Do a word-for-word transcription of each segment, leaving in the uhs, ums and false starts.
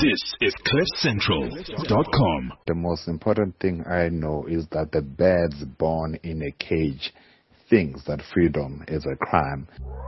This is cliff central dot com. The most important thing I know is that the birds born in a cage thinks that freedom is a crime.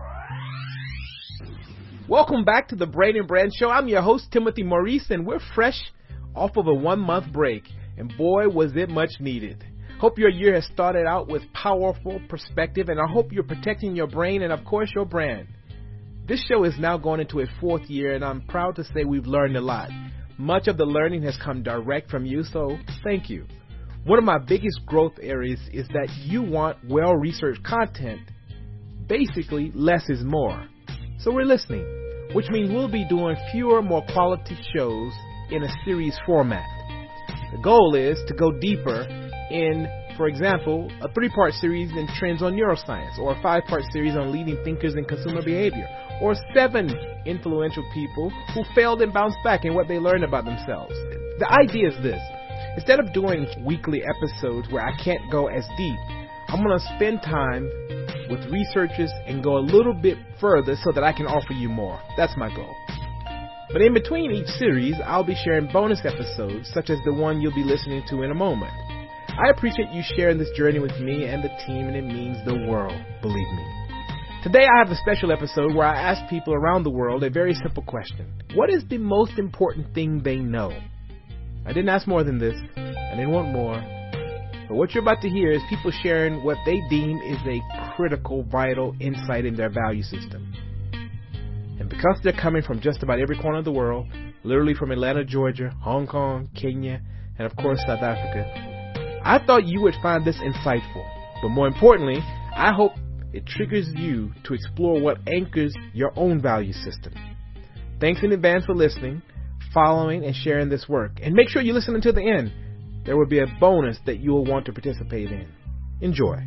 Welcome back to the Brain and Brand Show. I'm your host, Timothy Maurice, and we're fresh off of a one-month break. And boy, was it much needed. Hope your year has started out with powerful perspective, and I hope you're protecting your brain and, of course, your brand. This show is now going into a fourth year, and I'm proud to say we've learned a lot. Much of the learning has come direct from you, so thank you. One of my biggest growth areas is that you want well-researched content. Basically, less is more. So we're listening, which means we'll be doing fewer, more quality shows in a series format. The goal is to go deeper in, for example, a three-part series in trends on neuroscience, or a five-part series on leading thinkers in consumer behavior, or seven influential people who failed and bounced back and what they learned about themselves. The idea is this. Instead of doing weekly episodes where I can't go as deep, I'm going to spend time with researchers and go a little bit further so that I can offer you more. That's my goal. But in between each series, I'll be sharing bonus episodes, such as the one you'll be listening to in a moment. I appreciate you sharing this journey with me and the team, and it means the world, believe me. Today I have a special episode where I ask people around the world a very simple question. What is the most important thing they know? I didn't ask more than this. I didn't want more. But what you're about to hear is people sharing what they deem is a critical, vital insight in their value system. And because they're coming from just about every corner of the world, literally from Atlanta, Georgia, Hong Kong, Kenya, and of course South Africa, I thought you would find this insightful. But more importantly, I hope it triggers you to explore what anchors your own value system. Thanks in advance for listening, following, and sharing this work. And make sure you listen until the end. There will be a bonus that you will want to participate in. Enjoy.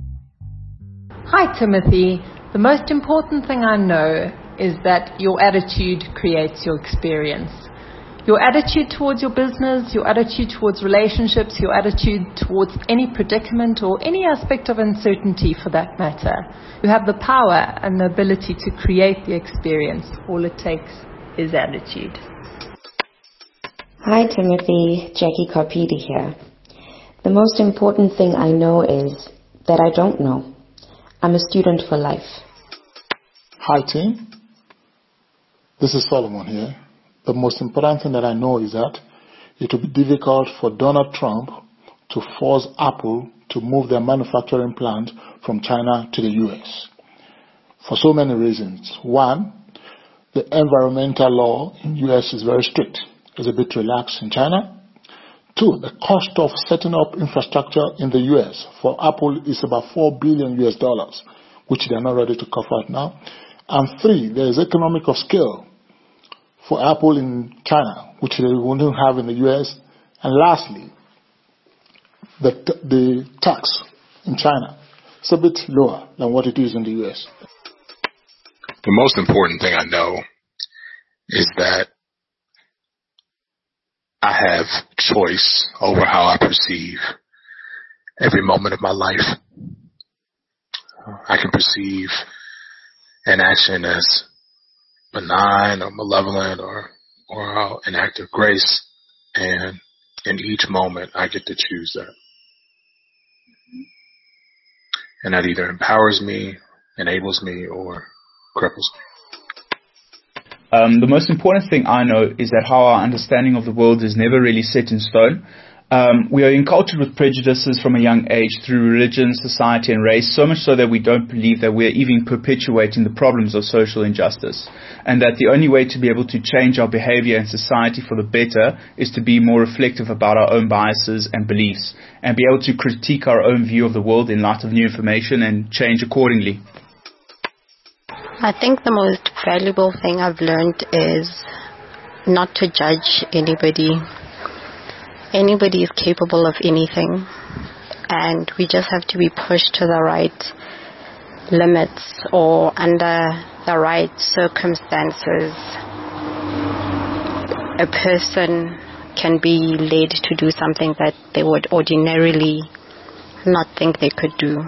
Hi, Timothy. The most important thing I know is that your attitude creates your experience. Your attitude towards your business, your attitude towards relationships, your attitude towards any predicament or any aspect of uncertainty for that matter. You have the power and the ability to create the experience. All it takes is attitude. Hi Timothy, Jackie Carpidi here. The most important thing I know is that I don't know. I'm a student for life. Hi team, this is Solomon here. The most important thing that I know is that it will be difficult for Donald Trump to force Apple to move their manufacturing plant from China to the U S for so many reasons. One, the environmental law in the U S is very strict. It's a bit relaxed in China. Two, the cost of setting up infrastructure in the U S for Apple is about four billion U S dollars, which they are not ready to cover now. And three, there is economic of scale for Apple in China, which they wouldn't have in the U S. And lastly, the, the tax in China is a bit lower than what it is in the U S. The most important thing I know is that I have choice over how I perceive every moment of my life. I can perceive an action as benign or malevolent or, or an act of grace, and in each moment I get to choose that. And that either empowers me, enables me, or cripples me. Um, the most important thing I know is that how our understanding of the world is never really set in stone. Um, we are encultured with prejudices from a young age through religion, society, and race, so much so that we don't believe that we're even perpetuating the problems of social injustice, and that the only way to be able to change our behavior in society for the better is to be more reflective about our own biases and beliefs, and be able to critique our own view of the world in light of new information and change accordingly. I think the most valuable thing I've learned is not to judge anybody. Anybody is capable of anything, and we just have to be pushed to the right limits or under the right circumstances. A person can be led to do something that they would ordinarily not think they could do.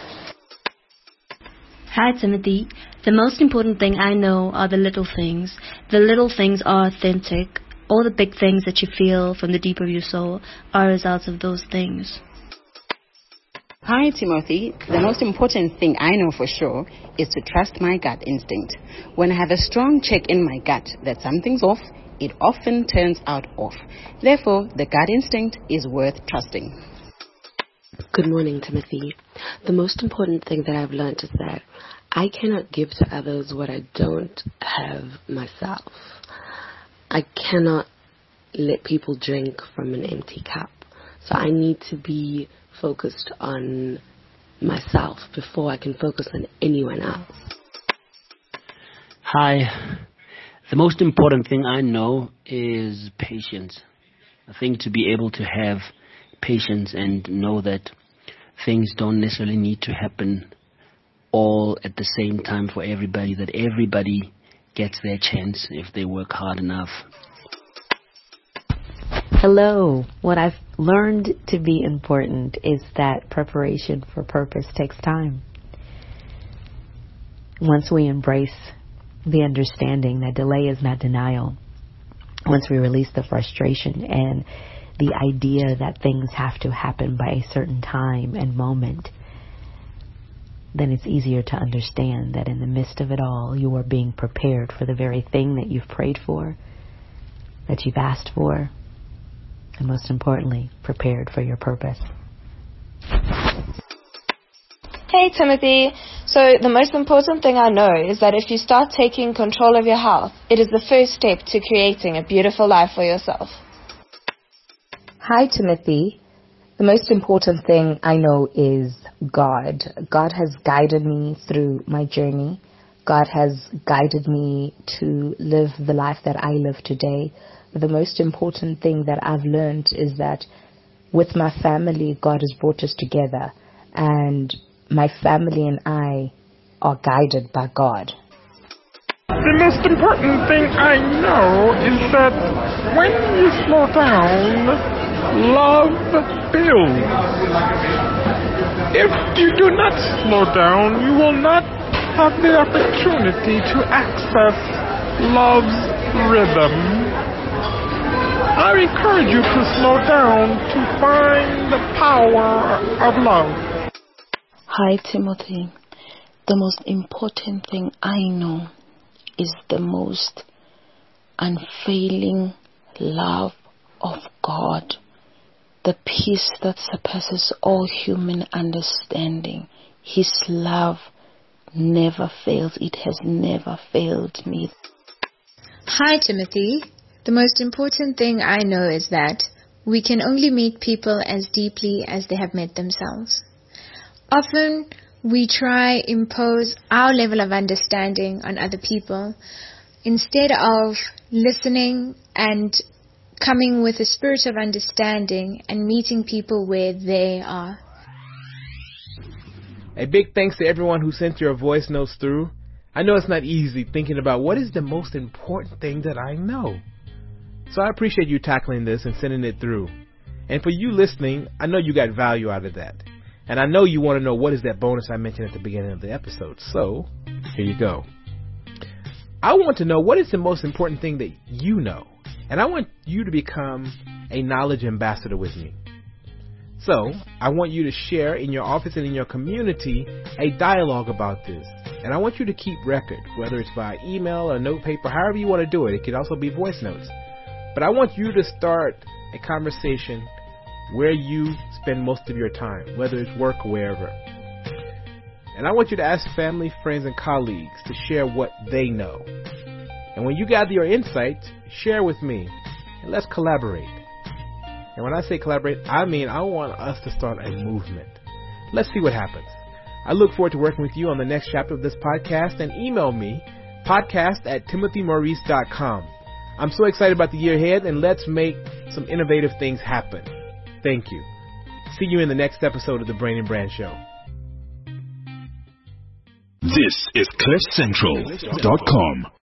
Hi, Timothy. The most important thing I know are the little things. The little things are authentic. all the big things that you feel from the deep of your soul are results of those things. Hi, Timothy. The most important thing I know for sure is to trust my gut instinct. When I have a strong check in my gut that something's off, it often turns out off. Therefore, the gut instinct is worth trusting. Good morning, Timothy. The most important thing that I've learned is that I cannot give to others what I don't have myself. I cannot let people drink from an empty cup. So I need to be focused on myself before I can focus on anyone else. Hi. The most important thing I know is patience. I think to be able to have patience and know that things don't necessarily need to happen all at the same time for everybody, that everybody gets their chance if they work hard enough. Hello. What I've learned to be important is that preparation for purpose takes time. Once we embrace the understanding that delay is not denial, once we release the frustration and the idea that things have to happen by a certain time and moment, then it's easier to understand that in the midst of it all, you are being prepared for the very thing that you've prayed for, that you've asked for, and most importantly, prepared for your purpose. Hey Timothy, so the most important thing I know is that if you start taking control of your health, it is the first step to creating a beautiful life for yourself. Hi Timothy, the most important thing I know is God. God has guided me through my journey. God has guided me to live the life that I live today. The most important thing that I've learned is that with my family, God has brought us together, and my family and I are guided by God. The most important thing I know is that when you slow down, love builds. If you do not slow down, you will not have the opportunity to access love's rhythm. I encourage you to slow down to find the power of love. Hi, Timothy. The most important thing I know is the most unfailing love of God, the peace that surpasses all human understanding. His love never fails. It has never failed me. Hi, Timothy. The most important thing I know is that we can only meet people as deeply as they have met themselves. Often we try impose our level of understanding on other people instead of listening and coming with a spirit of understanding and meeting people where they are. A big thanks to everyone who sent your voice notes through. I know it's not easy thinking about what is the most important thing that I know. So I appreciate you tackling this and sending it through. And for you listening, I know you got value out of that. And I know you want to know what is that bonus I mentioned at the beginning of the episode. So, here you go. I want to know what is the most important thing that you know. And I want you to become a knowledge ambassador with me. So, I want you to share in your office and in your community a dialogue about this. And I want you to keep record, whether it's by email or note paper, however you want to do it. It could also be voice notes. But I want you to start a conversation where you spend most of your time, whether it's work or wherever. And I want you to ask family, friends, and colleagues to share what they know. And when you gather your insights, share with me, and let's collaborate. And when I say collaborate, I mean I want us to start a movement. Let's see what happens. I look forward to working with you on the next chapter of this podcast, and email me, podcast at timothy maurice dot com. I'm so excited about the year ahead, and let's make some innovative things happen. Thank you. See you in the next episode of the Brain and Brand Show. This is cliff central dot com.